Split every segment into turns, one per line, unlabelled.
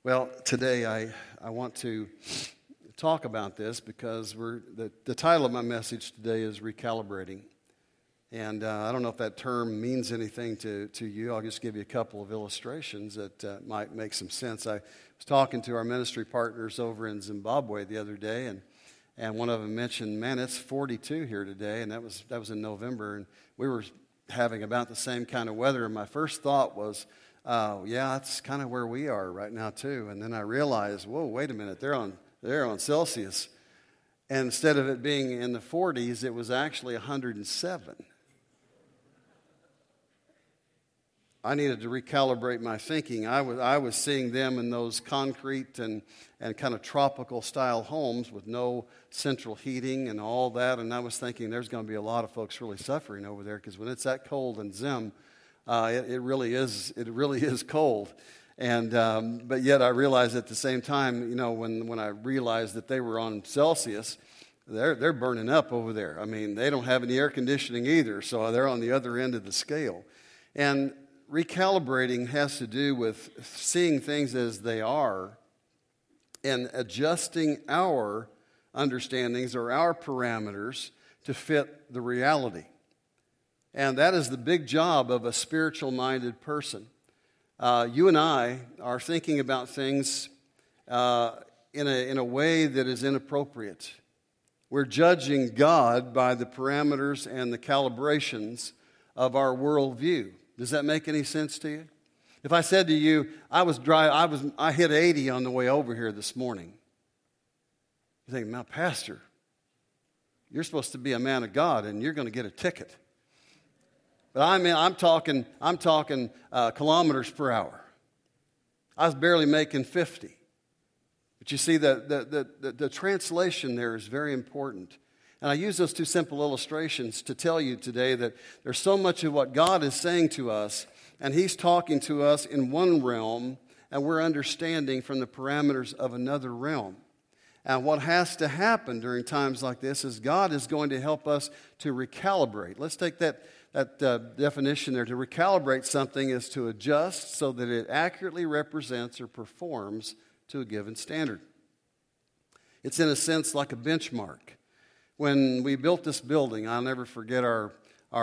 Well, today I want to talk about this because the title of my message today is Recalibrating. And I don't know if that term means anything to you. I'll just give you a couple of illustrations that might make some sense. I was talking to our ministry partners over in Zimbabwe the other day, and one of them mentioned, man, it's 42 here today, and that was in November, and we were having about the same kind of weather. And my first thought was, yeah, that's kind of where we are right now too. And then I realized, whoa, wait a minute, they're on Celsius. And instead of it being in the 40s, it was actually 107. I needed to recalibrate my thinking. I was seeing them in those concrete and kind of tropical style homes with no central heating and all that. And I was thinking there's going to be a lot of folks really suffering over there because when it's that cold in Zim, it really is cold. And but yet I realized at the same time, you know, when I realized that they were on Celsius, they're burning up over there. I mean, they don't have any air conditioning either, so they're on the other end of the scale. And recalibrating has to do with seeing things as they are and adjusting our understandings or our parameters to fit the reality. And that is the big job of a spiritual-minded person. You and I are thinking about things in a way that is inappropriate. We're judging God by the parameters and the calibrations of our worldview. Does that make any sense to you? If I said to you, I hit 80 on the way over here this morning, you think, now, Pastor, you're supposed to be a man of God, and you're going to get a ticket. But I'm talking kilometers per hour. I was barely making 50. But you see, the translation there is very important. And I use those two simple illustrations to tell you today that there's so much of what God is saying to us, and He's talking to us in one realm, and we're understanding from the parameters of another realm. And what has to happen during times like this is God is going to help us to recalibrate. Let's take that definition there. To recalibrate something is to adjust so that it accurately represents or performs to a given standard. It's in a sense like a benchmark. When we built this building, I'll never forget our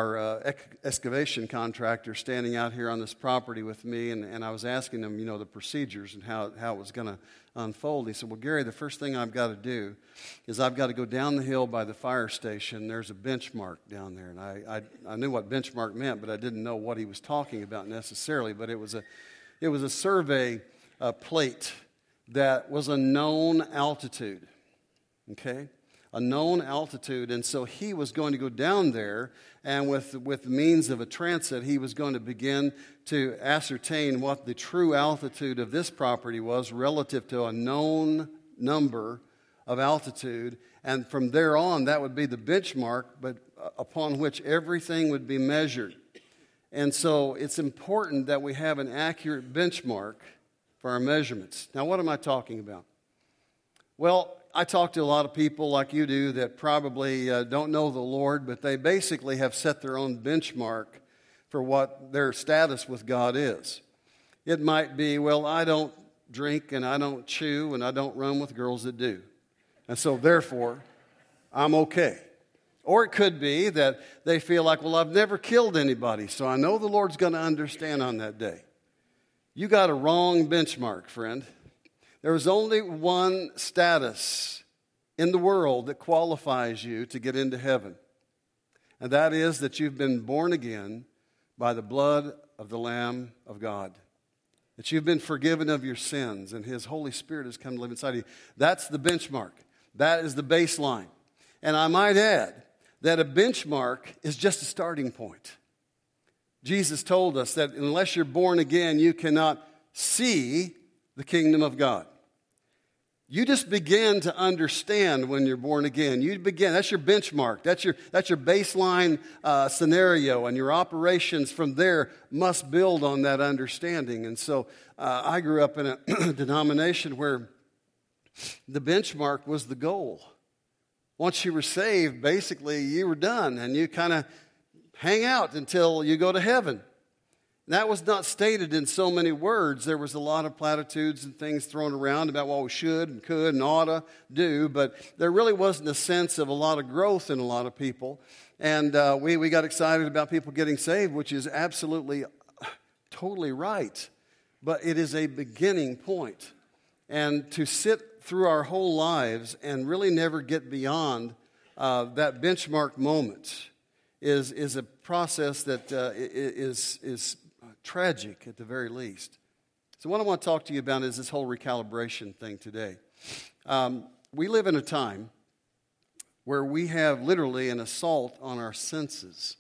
excavation contractor standing out here on this property with me, and I was asking him, you know, the procedures and how it was going to unfold. He said, well, Gary, the first thing I've got to do is I've got to go down the hill by the fire station. There's a benchmark down there. And I knew what benchmark meant, but I didn't know what he was talking about necessarily. But it was a survey plate that was a known altitude, okay? A known altitude, and so he was going to go down there, and with means of a transit, he was going to begin to ascertain what the true altitude of this property was relative to a known number of altitude, and from there on, that would be the benchmark, but upon which everything would be measured. And so it's important that we have an accurate benchmark for our measurements. Now, what am I talking about? Well, I talk to a lot of people like you do that probably don't know the Lord, but they basically have set their own benchmark for what their status with God is. It might be, well, I don't drink and I don't chew and I don't run with girls that do. And so therefore, I'm okay. Or it could be that they feel like, well, I've never killed anybody, so I know the Lord's going to understand on that day. You got a wrong benchmark, friend. There is only one status in the world that qualifies you to get into heaven. And that is that you've been born again by the blood of the Lamb of God. That you've been forgiven of your sins and His Holy Spirit has come to live inside of you. That's the benchmark. That is the baseline. And I might add that a benchmark is just a starting point. Jesus told us that unless you're born again, you cannot see the kingdom of God. You just begin to understand when you're born again. You begin, that's your benchmark. That's your baseline scenario, and your operations from there must build on that understanding. And so I grew up in a denomination where the benchmark was the goal. Once you were saved, basically you were done, and you kind of hang out until you go to heaven. That was not stated in so many words. There was a lot of platitudes and things thrown around about what we should and could and ought to do, but there really wasn't a sense of a lot of growth in a lot of people. And we got excited about people getting saved, which is absolutely, totally right. But it is a beginning point. And to sit through our whole lives and really never get beyond that benchmark moment is a process that is tragic at the very least. So what I want to talk to you about is this whole recalibration thing today. We live in a time where we have literally an assault on our senses.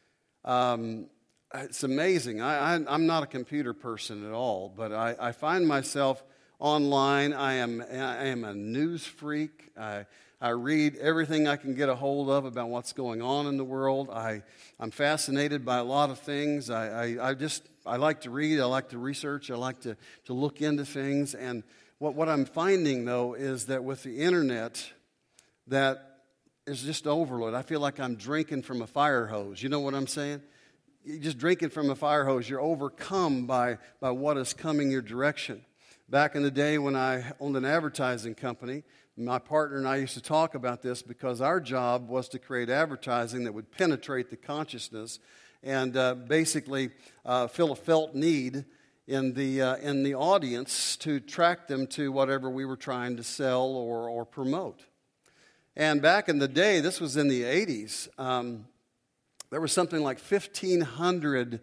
It's amazing. I'm not a computer person at all, but I find myself online. I am a news freak. I read everything I can get a hold of about what's going on in the world. I'm fascinated by a lot of things. I like to read. I like to research. I like to look into things. And what I'm finding, though, is that with the internet, that is just overload. I feel like I'm drinking from a fire hose. You know what I'm saying? You're just drinking from a fire hose. You're overcome by what is coming your direction. Back in the day when I owned an advertising company, my partner and I used to talk about this because our job was to create advertising that would penetrate the consciousness and basically fill a felt need in the audience to track them to whatever we were trying to sell or promote. And back in the day, this was in the 80s, there was something like 1,500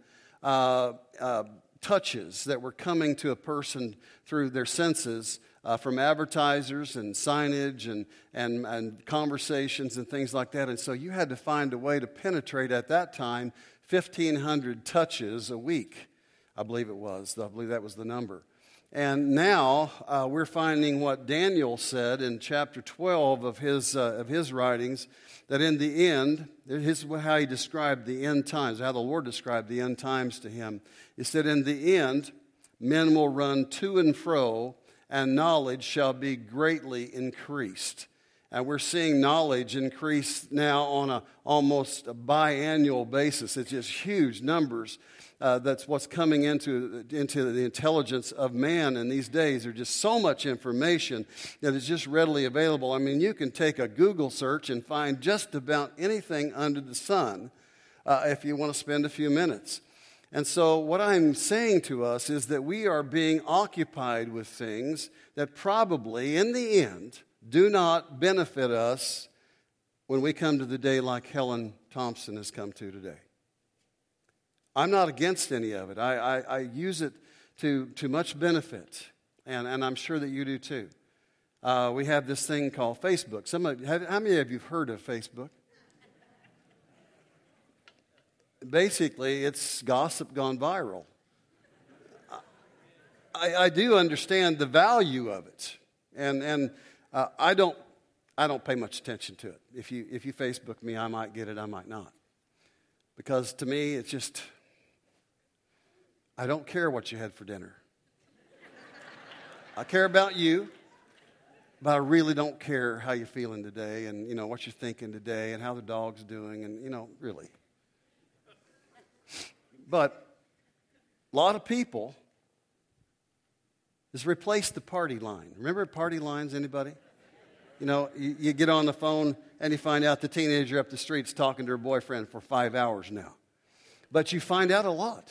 touches that were coming to a person through their senses from advertisers and signage and conversations and things like that. And so you had to find a way to penetrate at that time 1,500 touches a week, I believe it was. I believe that was the number. And now we're finding what Daniel said in chapter 12 of his writings, that in the end, this is how he described the end times, how the Lord described the end times to him. He said, in the end, men will run to and fro, and knowledge shall be greatly increased. And we're seeing knowledge increase now on almost a biannual basis. It's just huge numbers. That's what's coming into the intelligence of man in these days. There's just so much information that is just readily available. I mean, you can take a Google search and find just about anything under the sun if you want to spend a few minutes. And so what I'm saying to us is that we are being occupied with things that probably, in the end, do not benefit us when we come to the day like Helen Thompson has come to today. I'm not against any of it. I use it to much benefit, and I'm sure that you do too. We have this thing called Facebook. How many of you have heard of Facebook? Basically, it's gossip gone viral. I do understand the value of it, and I don't pay much attention to it. If you Facebook me, I might get it, I might not, because to me, it's just, I don't care what you had for dinner. I care about you, but I really don't care how you're feeling today, and what you're thinking today, and how the dog's doing, and really. But a lot of people has replaced the party line. Remember party lines, anybody? You get on the phone and you find out the teenager up the street's talking to her boyfriend for 5 hours now. But you find out a lot.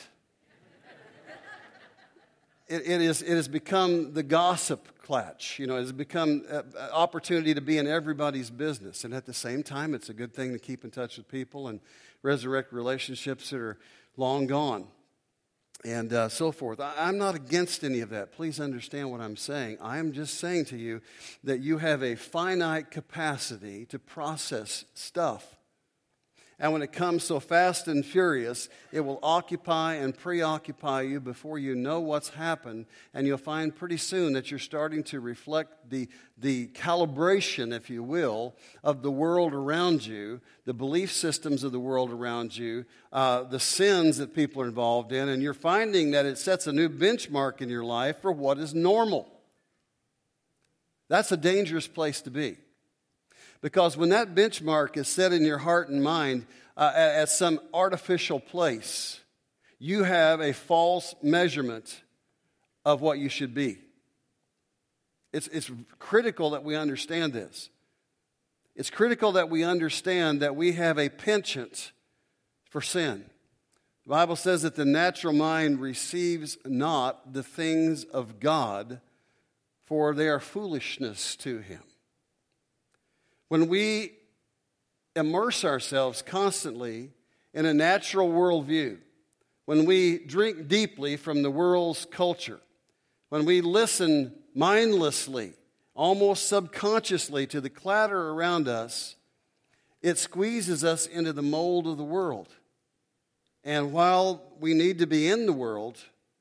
It has become the gossip clutch. It has become an opportunity to be in everybody's business. And at the same time, it's a good thing to keep in touch with people and resurrect relationships that are long gone and so forth. I'm not against any of that. Please understand what I'm saying. I am just saying to you that you have a finite capacity to process stuff. And when it comes so fast and furious, it will occupy and preoccupy you before you know what's happened. And you'll find pretty soon that you're starting to reflect the calibration, if you will, of the world around you, the belief systems of the world around you, the sins that people are involved in. And you're finding that it sets a new benchmark in your life for what is normal. That's a dangerous place to be. Because when that benchmark is set in your heart and mind at some artificial place, you have a false measurement of what you should be. It's critical that we understand this. It's critical that we understand that we have a penchant for sin. The Bible says that the natural mind receives not the things of God, for they are foolishness to him. When we immerse ourselves constantly in a natural worldview, when we drink deeply from the world's culture, when we listen mindlessly, almost subconsciously to the clatter around us, it squeezes us into the mold of the world. And while we need to be in the world,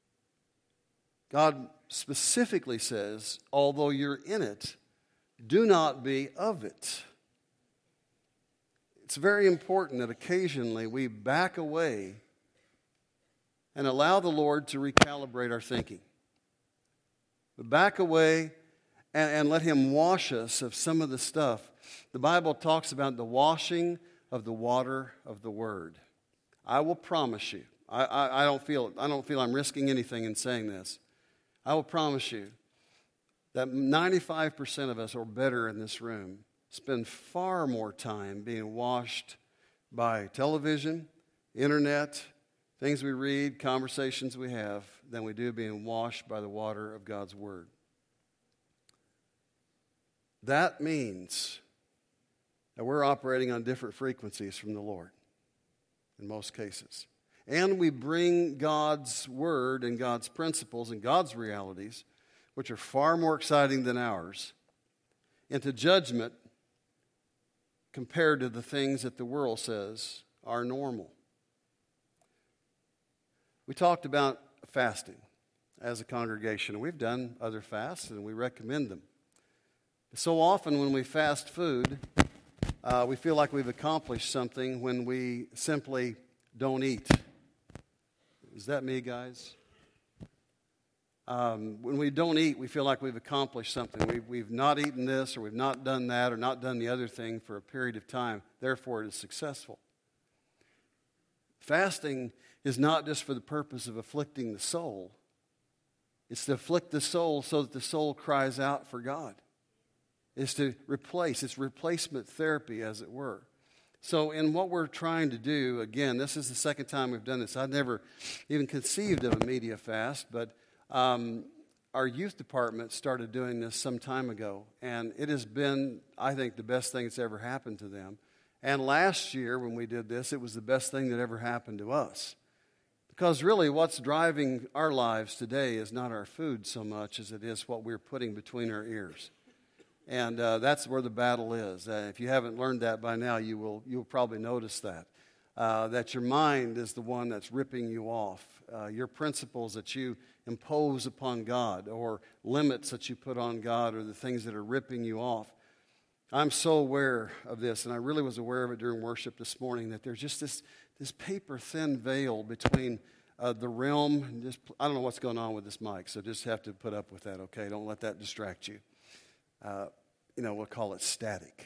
God specifically says, although you're in it, do not be of it. It's very important that occasionally we back away and allow the Lord to recalibrate our thinking. But back away and let Him wash us of some of the stuff. The Bible talks about the washing of the water of the Word. I will promise you, I don't feel I'm risking anything in saying this. I will promise you that 95% of us or better in this room spend far more time being washed by television, internet, things we read, conversations we have, than we do being washed by the water of God's Word. That means that we're operating on different frequencies from the Lord in most cases. And we bring God's Word and God's principles and God's realities, which are far more exciting than ours, into judgment compared to the things that the world says are normal. We talked about fasting as a congregation. We've done other fasts and we recommend them. So often when we fast food, we feel like we've accomplished something when we simply don't eat. Is that me, guys? When we don't eat, we feel like we've accomplished something. We've not eaten this, or we've not done that, or not done the other thing for a period of time. Therefore, it is successful. Fasting is not just for the purpose of afflicting the soul. It's to afflict the soul so that the soul cries out for God. It's to replace. It's replacement therapy, as it were. So in what we're trying to do, again, this is the second time we've done this. I'd never even conceived of a media fast, but our youth department started doing this some time ago, and it has been, I think, the best thing that's ever happened to them. And last year when we did this, it was the best thing that ever happened to us. Because really what's driving our lives today is not our food so much as it is what we're putting between our ears. And that's where the battle is. If you haven't learned that by now, you'll probably notice that. That your mind is the one that's ripping you off. Your principles that you impose upon God, or limits that you put on God, are the things that are ripping you off. I'm so aware of this, and I really was aware of it during worship this morning, that there's just this paper-thin veil between the realm. And I don't know what's going on with this mic, so just have to put up with that, okay? Don't let that distract you. We'll call it static.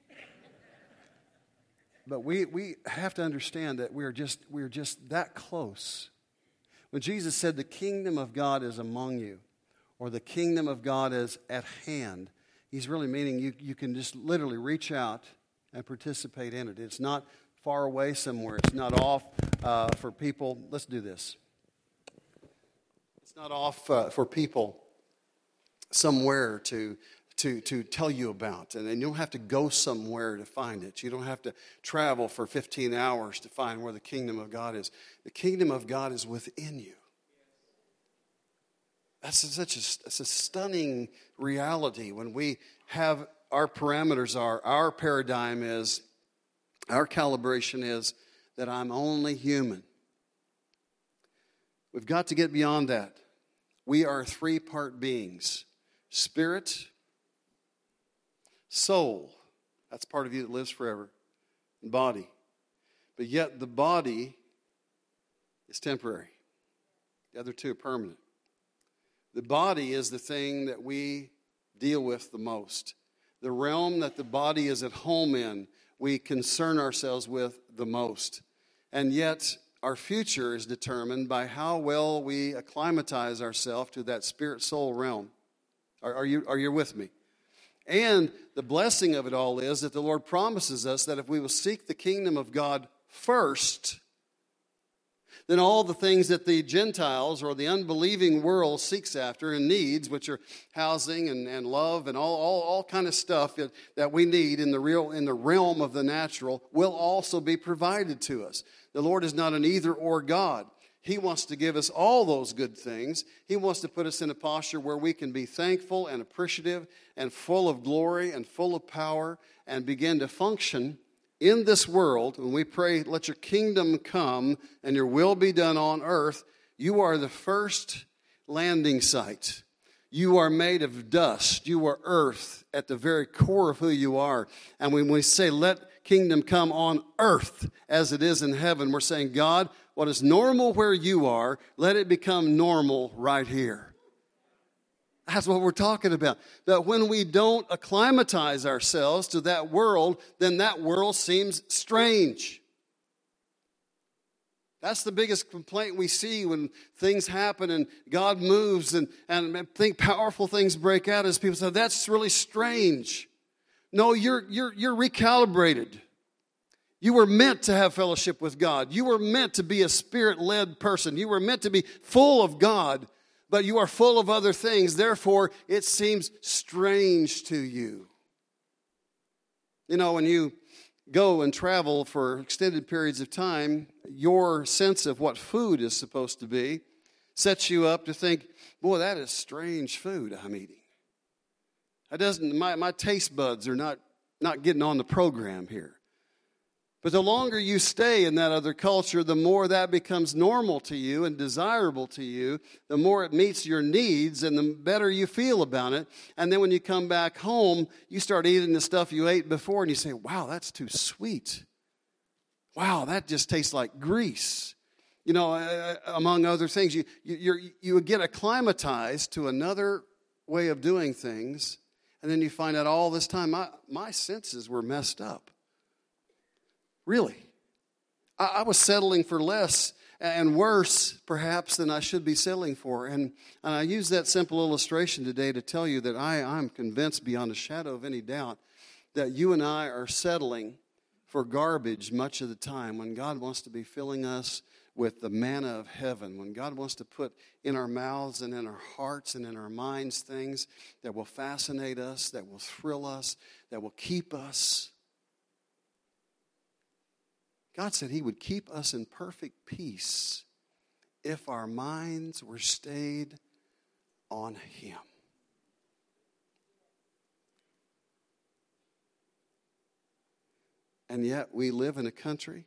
But we have to understand that we're just that close. When Jesus said the kingdom of God is among you, or the kingdom of God is at hand, He's really meaning you can just literally reach out and participate in it. It's not far away somewhere. It's not off for people. Let's do this. It's not off for people somewhere to tell you about. And you don't have to go somewhere to find it. You don't have to travel for 15 hours to find where the kingdom of God is. The kingdom of God is within you. That's a stunning reality when we have our parameters our paradigm is, our calibration is that I'm only human. We've got to get beyond that. We are three-part beings. Spirit, soul, that's part of you that lives forever, and body. But yet the body is temporary. The other two are permanent. The body is the thing that we deal with the most. The realm that the body is at home in, we concern ourselves with the most. And yet, our future is determined by how well we acclimatize ourselves to that spirit-soul realm. Are you with me? And the blessing of it all is that the Lord promises us that if we will seek the kingdom of God first, then all the things that the Gentiles or the unbelieving world seeks after and needs, which are housing and love and all kind of stuff that we need in the realm of the natural, will also be provided to us. The Lord is not an either-or God. He wants to give us all those good things. He wants to put us in a posture where we can be thankful and appreciative and full of glory and full of power and begin to function in this world. When we pray, let your kingdom come and your will be done on earth, you are the first landing site. You are made of dust. You are earth at the very core of who you are. And when we say, let kingdom come on earth as it is in heaven, we're saying, God, what is normal where you are, let it become normal right here. That's what we're talking about. That when we don't acclimatize ourselves to that world, then that world seems strange. That's the biggest complaint we see when things happen and God moves and think powerful things break out, as people say, that's really strange. No, you're recalibrated. You were meant to have fellowship with God. You were meant to be a spirit-led person. You were meant to be full of God, but you are full of other things. Therefore, it seems strange to you. You know, when you go and travel for extended periods of time, your sense of what food is supposed to be sets you up to think, boy, that is strange food I'm eating. My taste buds are not getting on the program here. But the longer you stay in that other culture, the more that becomes normal to you and desirable to you, the more it meets your needs and the better you feel about it. And then when you come back home, you start eating the stuff you ate before and you say, wow, that's too sweet. Wow, that just tastes like grease. You know, among other things, you get acclimatized to another way of doing things, and then you find out all this time, my senses were messed up. Really. I was settling for less and worse, perhaps, than I should be settling for. And I use that simple illustration today to tell you that I'm convinced beyond a shadow of any doubt that you and I are settling for garbage much of the time when God wants to be filling us with the manna of heaven, when God wants to put in our mouths and in our hearts and in our minds things that will fascinate us, that will thrill us, that will keep us. God said He would keep us in perfect peace if our minds were stayed on Him. And yet we live in a country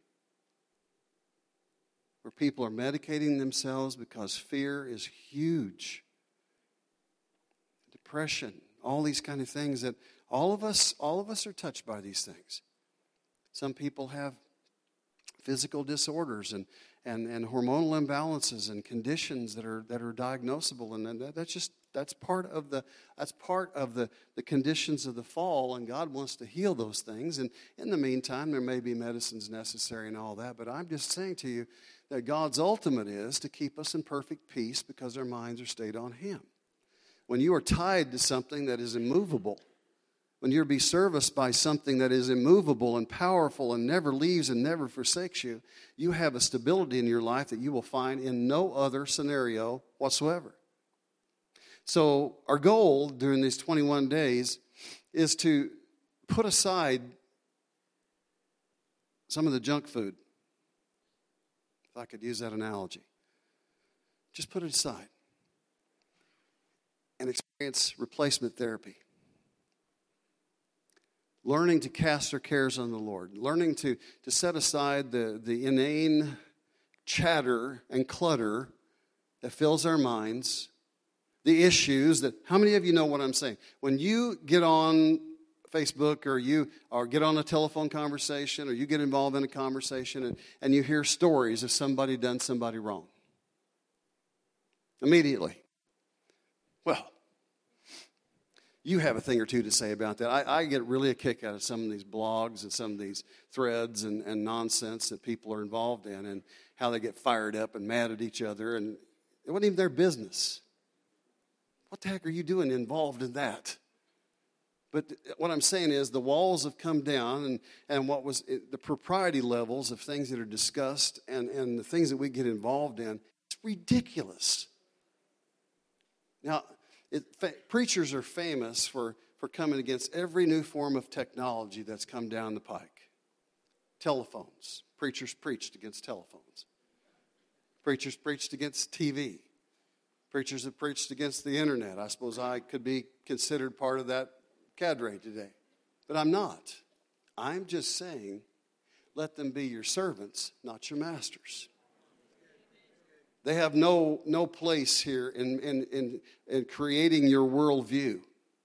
where people are medicating themselves because fear is huge. Depression, all these kind of things that all of us are touched by these things. Some people have physical disorders and hormonal imbalances and conditions that are diagnosable, and that's part of the conditions of the fall, and God wants to heal those things. And in the meantime, there may be medicines necessary and all that, but I'm just saying to you that God's ultimate is to keep us in perfect peace because our minds are stayed on Him. When you are tied to something that is immovable, when you're be serviced by something that is immovable and powerful and never leaves and never forsakes you, you have a stability in your life that you will find in no other scenario whatsoever. So our goal during these 21 days is to put aside some of the junk food, if I could use that analogy. Just put it aside and experience replacement therapy. Learning to cast our cares on the Lord. Learning to set aside the inane chatter and clutter that fills our minds. The issues that, how many of you know what I'm saying? When you get on Facebook or get on a telephone conversation or you get involved in a conversation and you hear stories of somebody done somebody wrong. Immediately. Well, You have a thing or two to say about that. I get really a kick out of some of these blogs and some of these threads and nonsense that people are involved in and how they get fired up and mad at each other. And it wasn't even their business. What the heck are you doing involved in that? But what I'm saying is the walls have come down and what was the propriety levels of things that are discussed and the things that we get involved in, it's ridiculous. Now, preachers are famous for coming against every new form of technology that's come down the pike. Telephones. Preachers preached against telephones. Preachers preached against TV. Preachers have preached against the internet. I suppose I could be considered part of that cadre today. But I'm not. I'm just saying, let them be your servants, not your masters. They have no place here in creating your worldview.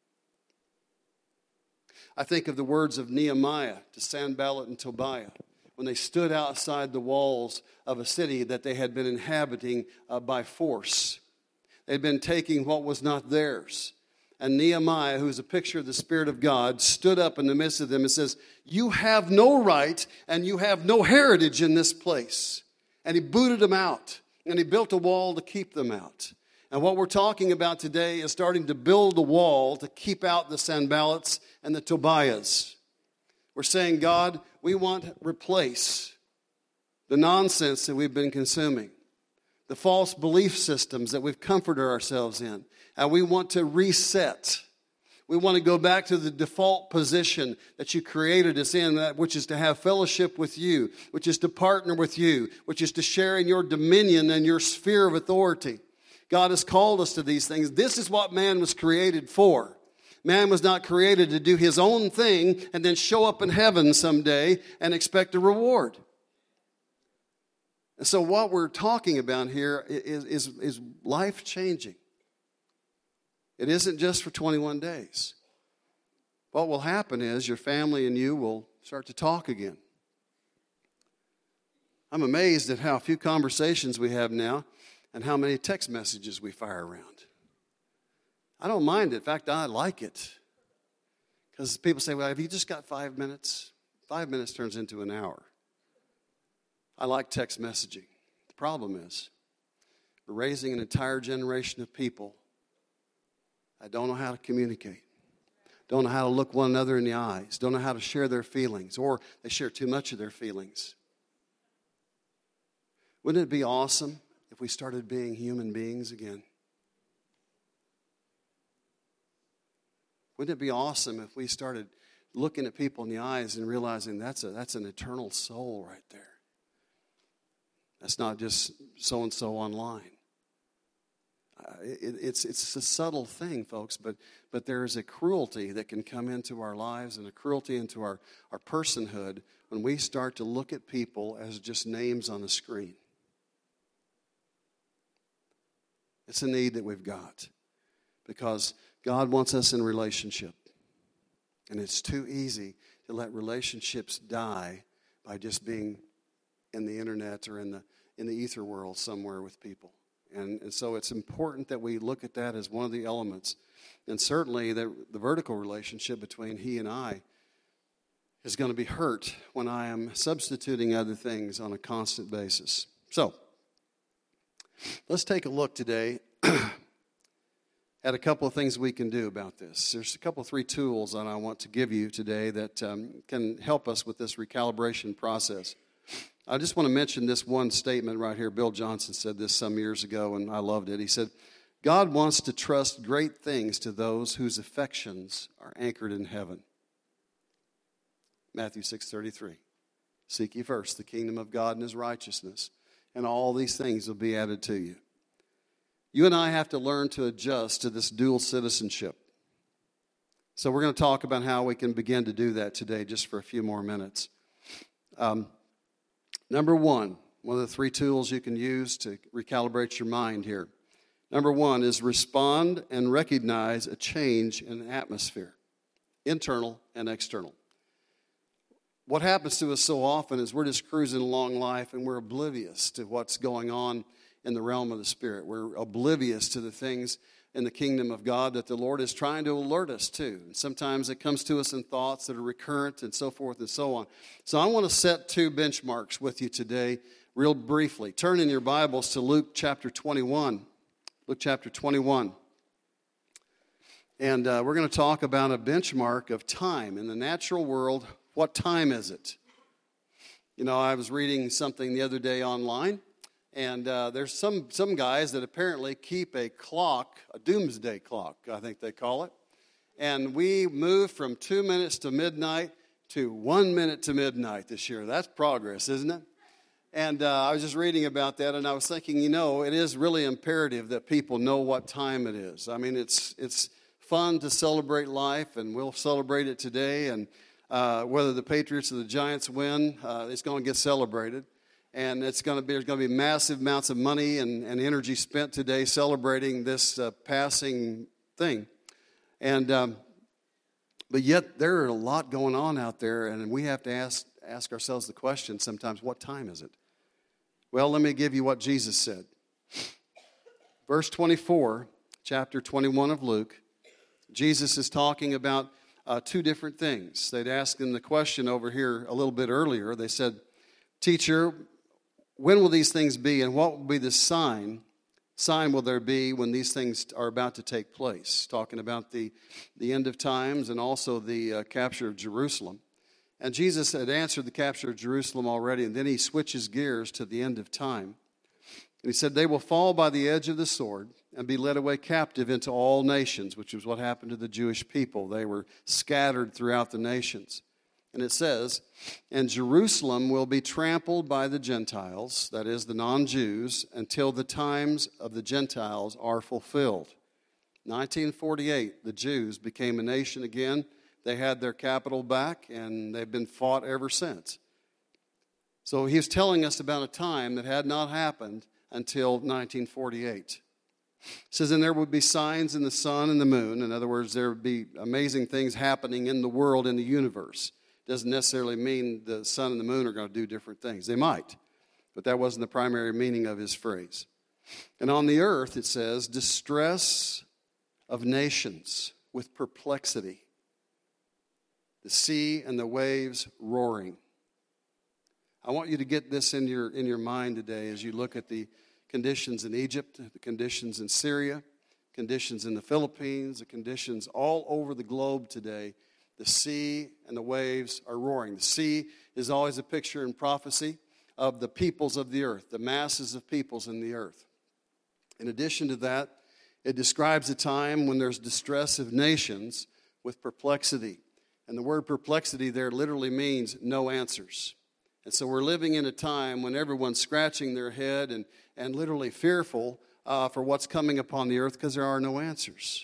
I think of the words of Nehemiah to Sanballat and Tobiah when they stood outside the walls of a city that they had been inhabiting by force. They'd been taking what was not theirs. And Nehemiah, who's a picture of the Spirit of God, stood up in the midst of them and says, "You have no right and you have no heritage in this place." And he booted them out. And he built a wall to keep them out. And what we're talking about today is starting to build a wall to keep out the Sanballats and the Tobiahs. We're saying, God, we want to replace the nonsense that we've been consuming, the false belief systems that we've comforted ourselves in, and we want to reset. We want to go back to the default position that you created us in, which is to have fellowship with you, which is to partner with you, which is to share in your dominion and your sphere of authority. God has called us to these things. This is what man was created for. Man was not created to do his own thing and then show up in heaven someday and expect a reward. And so what we're talking about here is life-changing. It isn't just for 21 days. What will happen is your family and you will start to talk again. I'm amazed at how few conversations we have now and how many text messages we fire around. I don't mind it. In fact, I like it. Because people say, well, have you just got 5 minutes? 5 minutes turns into an hour. I like text messaging. The problem is we're raising an entire generation of people I don't know how to communicate, don't know how to look one another in the eyes, don't know how to share their feelings, or they share too much of their feelings. Wouldn't it be awesome if we started being human beings again? Wouldn't it be awesome if we started looking at people in the eyes and realizing that's an eternal soul right there? That's not just so-and-so online. It's a subtle thing, folks, but there is a cruelty that can come into our lives and a cruelty into our personhood when we start to look at people as just names on a screen. It's a need that we've got because God wants us in relationship. And it's too easy to let relationships die by just being in the internet or in the ether world somewhere with people. And so it's important that we look at that as one of the elements. And certainly the vertical relationship between he and I is going to be hurt when I am substituting other things on a constant basis. So let's take a look today at a couple of things we can do about this. There's three tools that I want to give you today that can help us with this recalibration process. I just want to mention this one statement right here. Bill Johnson said this some years ago, and I loved it. He said, God wants to trust great things to those whose affections are anchored in heaven. Matthew 6:33. Seek ye first the kingdom of God and his righteousness, and all these things will be added to you. You and I have to learn to adjust to this dual citizenship. So we're going to talk about how we can begin to do that today just for a few more minutes. Number one of the three tools you can use to recalibrate your mind here. Number one is respond and recognize a change in atmosphere, internal and external. What happens to us so often is we're just cruising along life and we're oblivious to what's going on in the realm of the Spirit. We're oblivious to the things in the kingdom of God that the Lord is trying to alert us to. And sometimes it comes to us in thoughts that are recurrent and so forth and so on. So I want to set 2 benchmarks with you today real briefly. Turn in your Bibles to Luke chapter 21. Luke chapter 21. And we're going to talk about a benchmark of time. In the natural world, what time is it? You know, I was reading something the other day online, and there's some guys that apparently keep a clock, a doomsday clock, I think they call it. And we moved from 2 minutes to midnight to 1 minute to midnight this year. That's progress, isn't it? And I was just reading about that, and I was thinking, you know, it is really imperative that people know what time it is. I mean, it's fun to celebrate life, and we'll celebrate it today. And whether the Patriots or the Giants win, it's going to get celebrated. And there's going to be massive amounts of money and energy spent today celebrating this passing thing. And but yet there are a lot going on out there, and we have to ask ourselves the question sometimes, what time is it? Well, let me give you what Jesus said. Verse 24, chapter 21 of Luke, Jesus is talking about 2 different things. They'd asked him the question over here a little bit earlier. They said, "Teacher, when will these things be, and what will be the sign will there be when these things are about to take place?" Talking about the end of times and also the capture of Jerusalem. And Jesus had answered the capture of Jerusalem already, and then he switches gears to the end of time. And he said, "They will fall by the edge of the sword and be led away captive into all nations," which is what happened to the Jewish people. They were scattered throughout the nations. And it says, "And Jerusalem will be trampled by the Gentiles," that is, the non-Jews, "until the times of the Gentiles are fulfilled." 1948, the Jews became a nation again. They had their capital back, and they've been fought ever since. So he's telling us about a time that had not happened until 1948. It says, "And there would be signs in the sun and the moon." In other words, there would be amazing things happening in the world, in the universe. It doesn't necessarily mean the sun and the moon are going to do different things. They might, but that wasn't the primary meaning of his phrase. "And on the earth," it says, "distress of nations with perplexity, the sea and the waves roaring." I want you to get this in your mind today as you look at the conditions in Egypt, the conditions in Syria, conditions in the Philippines, the conditions all over the globe today. The sea and the waves are roaring. The sea is always a picture in prophecy of the peoples of the earth, the masses of peoples in the earth. In addition to that, it describes a time when there's distress of nations with perplexity. And the word perplexity there literally means no answers. And so we're living in a time when everyone's scratching their head and literally fearful for what's coming upon the earth because there are no answers.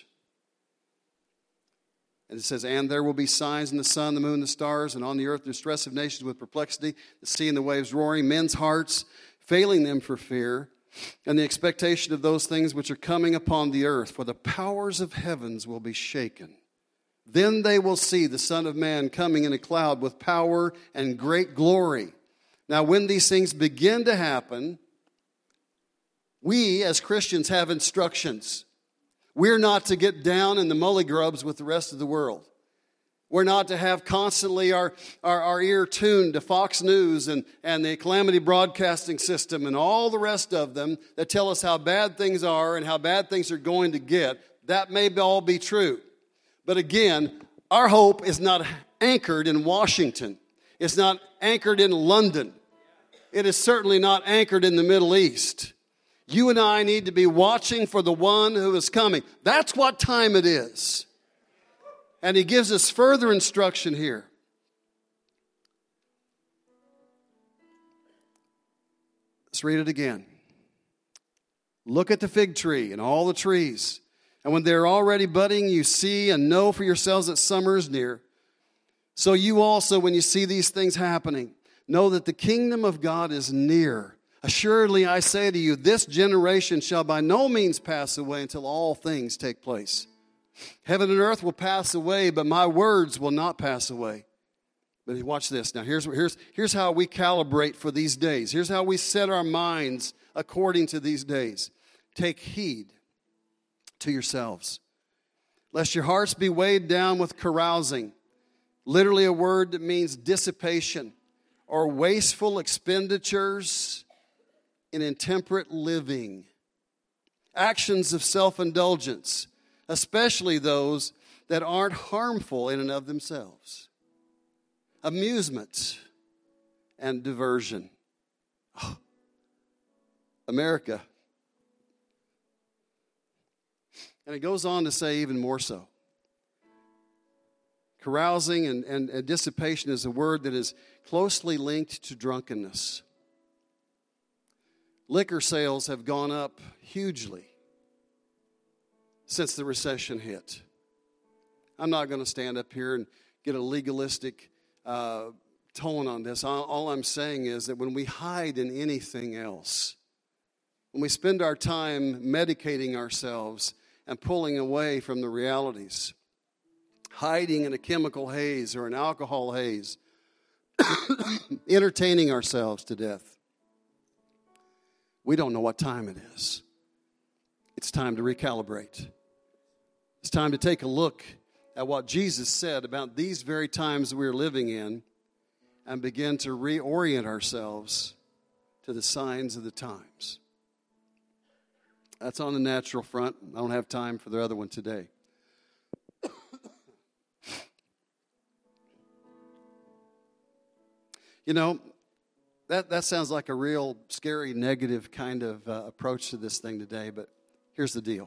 And it says, "And there will be signs in the sun, the moon, the stars, and on the earth distress of nations with perplexity, the sea and the waves roaring, men's hearts failing them for fear, and the expectation of those things which are coming upon the earth, for the powers of heavens will be shaken. Then they will see the Son of Man coming in a cloud with power and great glory." Now, when these things begin to happen, we as Christians have instructions. We're not to get down in the mully grubs with the rest of the world. We're not to have constantly our ear tuned to Fox News and the Calamity Broadcasting System and all the rest of them that tell us how bad things are and how bad things are going to get. That may all be true. But again, our hope is not anchored in Washington. It's not anchored in London. It is certainly not anchored in the Middle East. You and I need to be watching for the one who is coming. That's what time it is. And he gives us further instruction here. Let's read it again. "Look at the fig tree and all the trees. And when they're already budding, you see and know for yourselves that summer is near. So you also, when you see these things happening, know that the kingdom of God is near. Assuredly, I say to you, this generation shall by no means pass away until all things take place. Heaven and earth will pass away, but my words will not pass away." But watch this. Now, here's how we calibrate for these days. Here's how we set our minds according to these days. "Take heed to yourselves. Lest your hearts be weighed down with carousing, literally a word that means dissipation or wasteful expenditures in intemperate living. Actions of self-indulgence, especially those that aren't harmful in and of themselves. Amusement and diversion. Oh, America. And it goes on to say even more so. Carousing and dissipation is a word that is closely linked to drunkenness. Liquor sales have gone up hugely since the recession hit. I'm not going to stand up here and get a legalistic tone on this. All I'm saying is that when we hide in anything else, when we spend our time medicating ourselves and pulling away from the realities, hiding in a chemical haze or an alcohol haze, entertaining ourselves to death, we don't know what time it is. It's time to recalibrate. It's time to take a look at what Jesus said about these very times we're living in and begin to reorient ourselves to the signs of the times. That's on the natural front. I don't have time for the other one today. You know, that sounds like a real scary, negative kind of approach to this thing today, but here's the deal.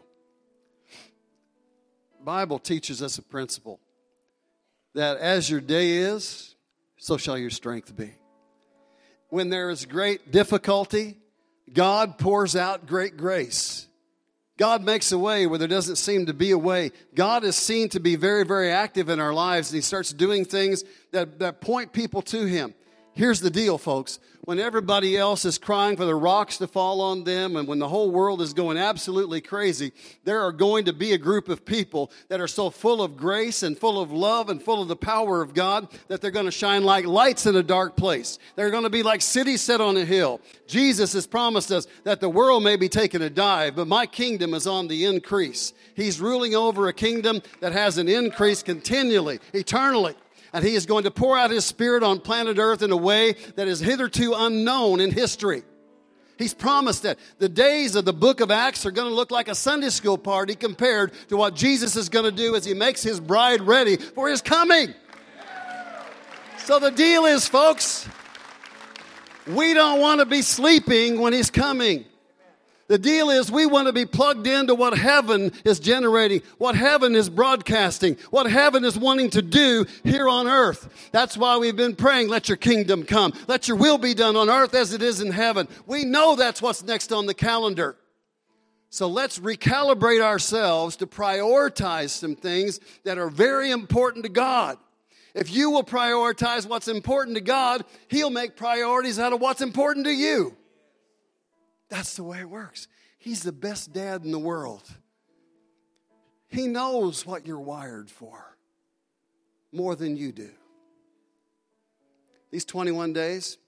The Bible teaches us a principle that as your day is, so shall your strength be. When there is great difficulty, God pours out great grace. God makes a way where there doesn't seem to be a way. God is seen to be very, very active in our lives, and He starts doing things that point people to Him. Here's the deal, folks. When everybody else is crying for the rocks to fall on them and when the whole world is going absolutely crazy, there are going to be a group of people that are so full of grace and full of love and full of the power of God that they're going to shine like lights in a dark place. They're going to be like cities set on a hill. Jesus has promised us that the world may be taking a dive, but my kingdom is on the increase. He's ruling over a kingdom that has an increase continually, eternally. And He is going to pour out His Spirit on planet Earth in a way that is hitherto unknown in history. He's promised that the days of the book of Acts are going to look like a Sunday school party compared to what Jesus is going to do as He makes His bride ready for His coming. So the deal is, folks, we don't want to be sleeping when He's coming. The deal is we want to be plugged into what heaven is generating, what heaven is broadcasting, what heaven is wanting to do here on earth. That's why we've been praying, let your kingdom come. Let your will be done on earth as it is in heaven. We know that's what's next on the calendar. So let's recalibrate ourselves to prioritize some things that are very important to God. If you will prioritize what's important to God, He'll make priorities out of what's important to you. That's the way it works. He's the best dad in the world. He knows what you're wired for more than you do. These 21 days,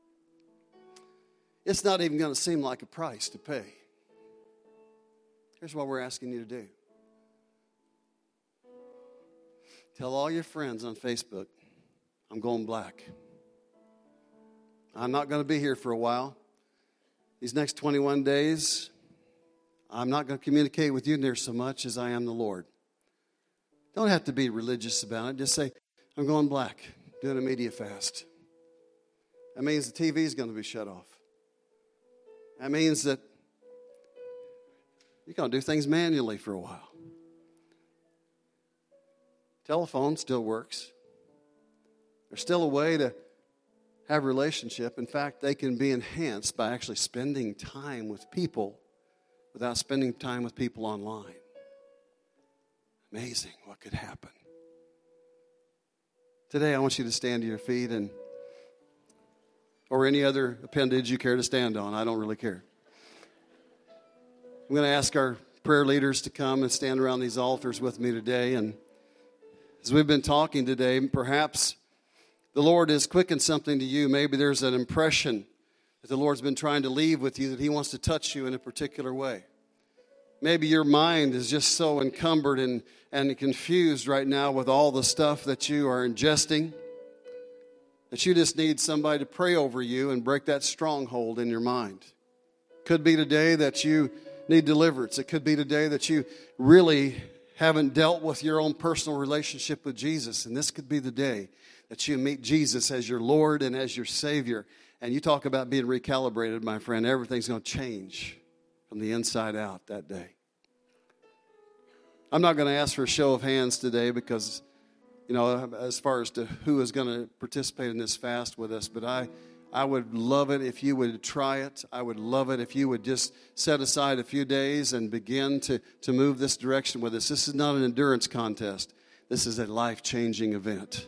it's not even going to seem like a price to pay. Here's what we're asking you to do. Tell all your friends on Facebook, I'm going black. I'm not going to be here for a while. These next 21 days, I'm not going to communicate with you near so much as I am the Lord. Don't have to be religious about it. Just say, I'm going black, doing a media fast. That means the TV is going to be shut off. That means that you're going to do things manually for a while. Telephone still works. There's still a way to have a relationship. In fact, they can be enhanced by actually spending time with people without spending time with people online. Amazing what could happen. Today, I want you to stand to your feet or any other appendage you care to stand on. I don't really care. I'm going to ask our prayer leaders to come and stand around these altars with me today. And as we've been talking today, perhaps the Lord has quickened something to you. Maybe there's an impression that the Lord's been trying to leave with you, that He wants to touch you in a particular way. Maybe your mind is just so encumbered and confused right now with all the stuff that you are ingesting that you just need somebody to pray over you and break that stronghold in your mind. Could be today that you need deliverance. It could be today that you really haven't dealt with your own personal relationship with Jesus. And this could be the day that you meet Jesus as your Lord and as your Savior. And you talk about being recalibrated, my friend. Everything's going to change from the inside out that day. I'm not going to ask for a show of hands today because, as far as to who is going to participate in this fast with us, but I would love it if you would try it. I would love it if you would just set aside a few days and begin to move this direction with us. This is not an endurance contest. This is a life-changing event.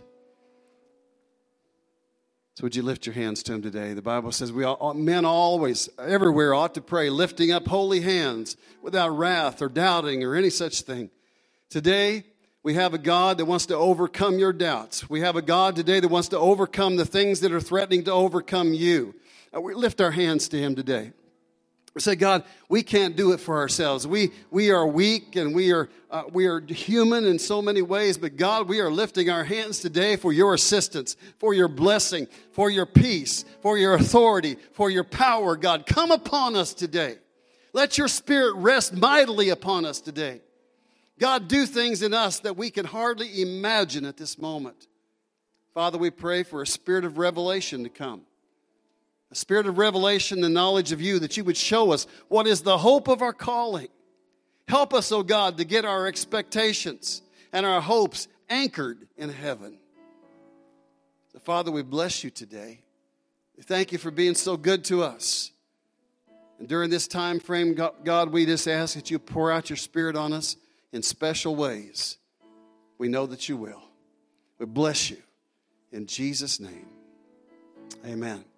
So would you lift your hands to Him today? The Bible says men always, everywhere ought to pray, lifting up holy hands without wrath or doubting or any such thing. Today, we have a God that wants to overcome your doubts. We have a God today that wants to overcome the things that are threatening to overcome you. We lift our hands to Him today. We say, God, we can't do it for ourselves. We are weak and we are human in so many ways. But God, we are lifting our hands today for your assistance, for your blessing, for your peace, for your authority, for your power. God, come upon us today. Let your Spirit rest mightily upon us today. God, do things in us that we can hardly imagine at this moment. Father, we pray for a spirit of revelation to come. A spirit of revelation, the knowledge of you, that you would show us what is the hope of our calling. Help us, oh God, to get our expectations and our hopes anchored in heaven. So, Father, we bless you today. We thank you for being so good to us. And during this time frame, God, we just ask that you pour out your Spirit on us in special ways. We know that you will. We bless you. In Jesus' name, amen.